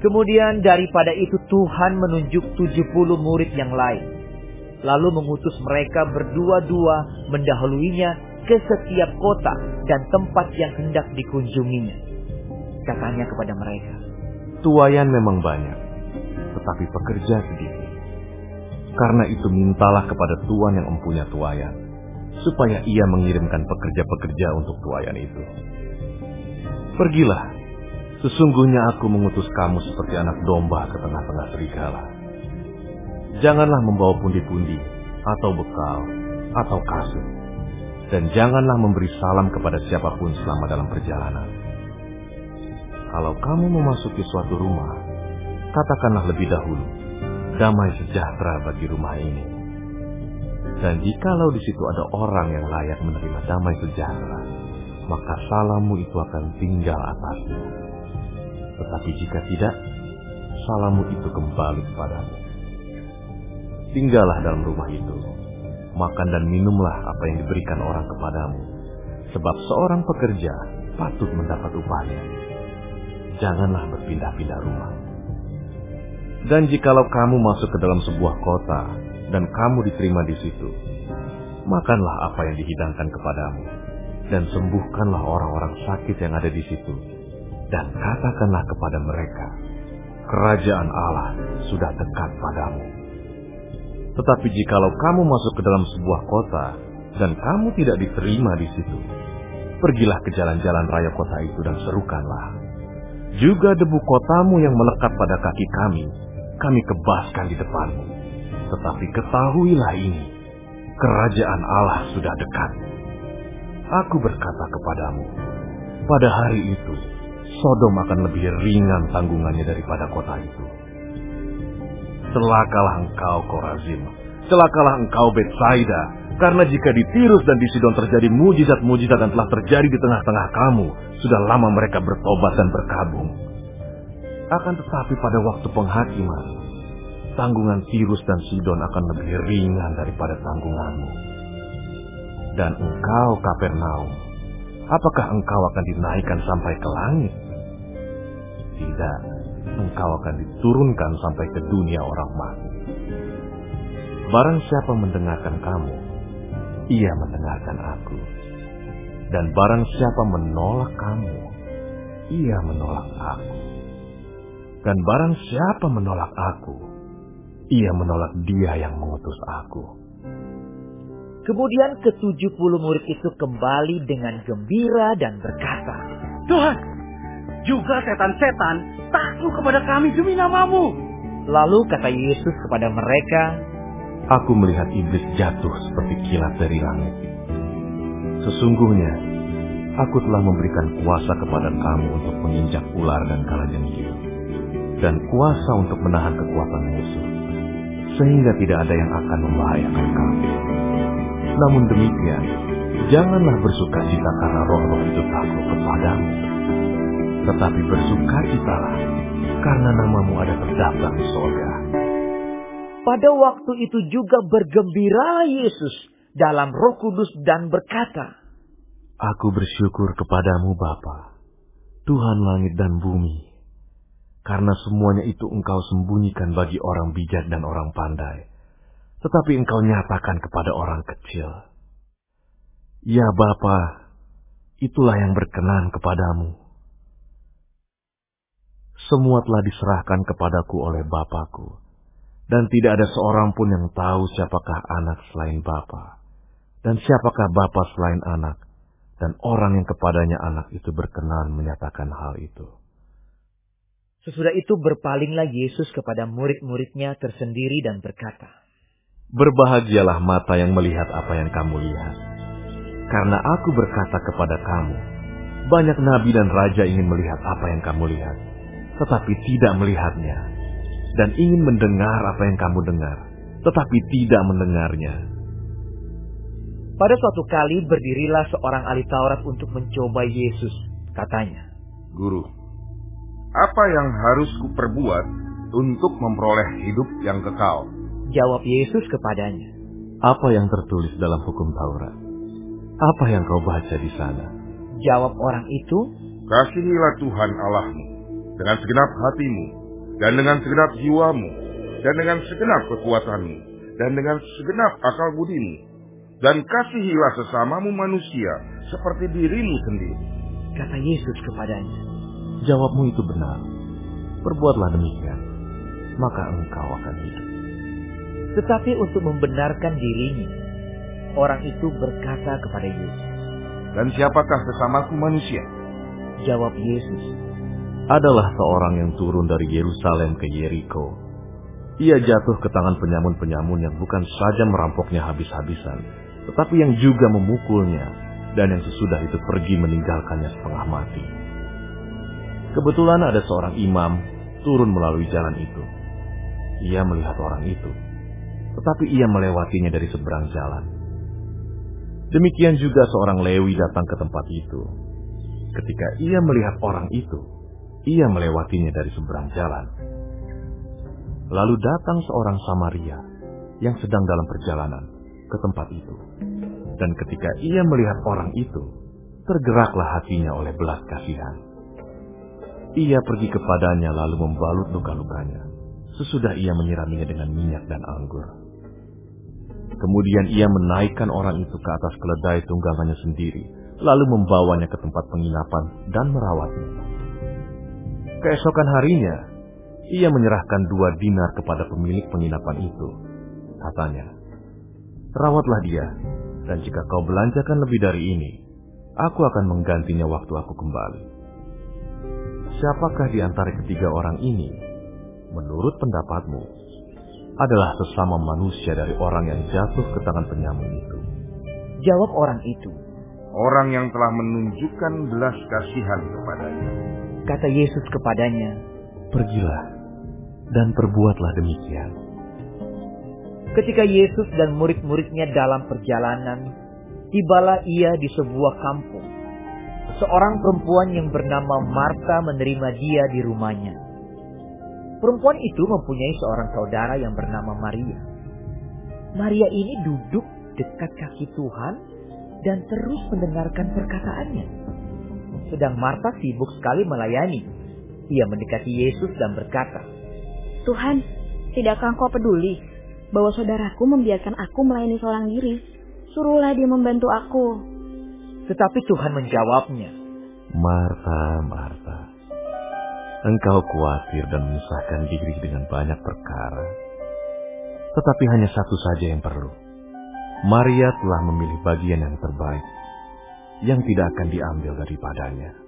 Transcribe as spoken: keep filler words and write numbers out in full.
Kemudian daripada itu Tuhan menunjuk tujuh puluh murid yang lain, lalu mengutus mereka berdua-dua mendahuluinya ke setiap kota dan tempat yang hendak dikunjunginya. Katanya kepada mereka, tuaian memang banyak, tetapi pekerja sedikit. Karena itu mintalah kepada Tuan yang empunya tuaian, supaya ia mengirimkan pekerja-pekerja untuk tuaian itu. Pergilah, sesungguhnya aku mengutus kamu seperti anak domba ke tengah-tengah serigala. Janganlah membawa pundi-pundi, atau bekal, atau kasut, dan janganlah memberi salam kepada siapapun selama dalam perjalanan. Kalau kamu memasuki suatu rumah, katakanlah lebih dahulu, damai sejahtera bagi rumah ini. Dan jikalau di situ ada orang yang layak menerima damai sejahtera, maka salammu itu akan tinggal atasmu. Tetapi jika tidak, salammu itu kembali kepadamu. Tinggallah dalam rumah itu, makan dan minumlah apa yang diberikan orang kepadamu, sebab seorang pekerja patut mendapat upahnya. Janganlah berpindah-pindah rumah. Dan jikalau kamu masuk ke dalam sebuah kota dan kamu diterima di situ, makanlah apa yang dihidangkan kepadamu, dan sembuhkanlah orang-orang sakit yang ada di situ, dan katakanlah kepada mereka, kerajaan Allah sudah dekat padamu. Tetapi jikalau kamu masuk ke dalam sebuah kota dan kamu tidak diterima di situ, pergilah ke jalan-jalan raya kota itu dan serukanlah, juga debu kotamu yang melekat pada kaki kami, kami kebaskan di depanmu. Tetapi ketahuilah ini, kerajaan Allah sudah dekat. Aku berkata kepadamu, pada hari itu, Sodom akan lebih ringan tanggungannya daripada kota itu. Celakalah engkau, Korazim. Celakalah engkau, Betsaida. Karena jika di Tirus dan di Sidon terjadi mujizat-mujizat yang telah terjadi di tengah-tengah kamu, sudah lama mereka bertobat dan berkabung. Akan tetapi pada waktu penghakiman, tanggungan Tirus dan Sidon akan lebih ringan daripada tanggunganmu. Dan engkau, Kapernaum, apakah engkau akan dinaikkan sampai ke langit? Tidak, engkau akan diturunkan sampai ke dunia orang mati. Barang siapa mendengarkan kamu, ia mendengarkan aku. Dan barang siapa menolak kamu, ia menolak aku. Dan barang siapa menolak aku, ia menolak dia yang mengutus aku. Kemudian ketujuh puluh murid itu kembali dengan gembira dan berkata, Tuhan, juga setan-setan takluk kepada kami demi namamu. Lalu kata Yesus kepada mereka, aku melihat iblis jatuh seperti kilat dari langit. Sesungguhnya, aku telah memberikan kuasa kepada kamu untuk menginjak ular dan kalajengking, dan kuasa untuk menahan kekuatan musuh, sehingga tidak ada yang akan membahayakan kamu. Namun demikian, janganlah bersukacita karena roh-roh itu takluk kepadamu, tetapi bersukacitalah karena namamu ada terdaftar di surga. Pada waktu itu juga bergembiralah Yesus dalam Roh Kudus dan berkata, aku bersyukur kepadamu Bapa, Tuhan langit dan bumi, karena semuanya itu engkau sembunyikan bagi orang bijak dan orang pandai, tetapi engkau nyatakan kepada orang kecil. Ya Bapa, itulah yang berkenan kepadamu. Semua telah diserahkan kepadaku oleh Bapakku, dan tidak ada seorang pun yang tahu siapakah anak selain Bapa, dan siapakah Bapa selain anak, dan orang yang kepadanya anak itu berkenan menyatakan hal itu. Sesudah itu berpalinglah Yesus kepada murid-muridnya tersendiri dan berkata, berbahagialah mata yang melihat apa yang kamu lihat. Karena aku berkata kepada kamu, banyak nabi dan raja ingin melihat apa yang kamu lihat, tetapi tidak melihatnya, dan ingin mendengar apa yang kamu dengar, tetapi tidak mendengarnya. Pada suatu kali berdirilah seorang ahli Taurat untuk mencoba Yesus. Katanya, Guru, apa yang harus kuperbuat untuk memperoleh hidup yang kekal? Jawab Yesus kepadanya, apa yang tertulis dalam hukum Taurat? Apa yang kau baca di sana? Jawab orang itu, kasihilah Tuhan Allahmu dengan segenap hatimu, dan dengan segenap jiwamu, dan dengan segenap kekuatanmu, dan dengan segenap akal budimu, dan kasihilah sesamamu manusia seperti dirimu sendiri. Kata Yesus kepadanya, Jawabmu itu benar. Perbuatlah demikian, maka engkau akan hidup. Tetapi untuk membenarkan dirinya, orang itu berkata kepada Yesus, Dan siapakah sesamaku manusia? Jawab Yesus, Adalah seorang yang turun dari Yerusalem ke Yeriko. Ia jatuh ke tangan penyamun-penyamun yang bukan saja merampoknya habis-habisan, tetapi yang juga memukulnya, dan yang sesudah itu pergi meninggalkannya setengah mati. Kebetulan ada seorang imam turun melalui jalan itu. Ia melihat orang itu, tetapi ia melewatinya dari seberang jalan. Demikian juga seorang Lewi datang ke tempat itu. Ketika ia melihat orang itu, ia melewatinya dari seberang jalan. Lalu datang seorang Samaria yang sedang dalam perjalanan ke tempat itu. Dan ketika ia melihat orang itu, tergeraklah hatinya oleh belas kasihan. Ia pergi kepadanya lalu membalut luka-lukanya, sesudah ia menyiraminya dengan minyak dan anggur. Kemudian ia menaikkan orang itu ke atas keledai tunggangannya sendiri, lalu membawanya ke tempat penginapan dan merawatnya. Keesokan harinya, ia menyerahkan dua dinar kepada pemilik penginapan itu. Katanya, rawatlah dia, dan jika kau belanjakan lebih dari ini, aku akan menggantinya waktu aku kembali. Siapakah di antara ketiga orang ini, menurut pendapatmu, adalah sesama manusia dari orang yang jatuh ke tangan penyamun itu? Jawab orang itu, Orang yang telah menunjukkan belas kasihan kepadanya. Kata Yesus kepadanya, Pergilah dan perbuatlah demikian. Ketika Yesus dan murid-muridnya dalam perjalanan, tibalah ia di sebuah kampung. Seorang perempuan yang bernama Marta menerima dia di rumahnya. Perempuan itu mempunyai seorang saudara yang bernama Maria. Maria ini duduk dekat kaki Tuhan dan terus mendengarkan perkataannya. Sedang Marta sibuk sekali melayani. Ia mendekati Yesus dan berkata, Tuhan, tidakkah Engkau peduli bahwa saudaraku membiarkan aku melayani seorang diri? Suruhlah dia membantu aku. Tetapi Tuhan menjawabnya, Marta, Marta, engkau khawatir dan menyusahkan diri dengan banyak perkara. Tetapi hanya satu saja yang perlu. Maria telah memilih bagian yang terbaik, yang tidak akan diambil daripadanya.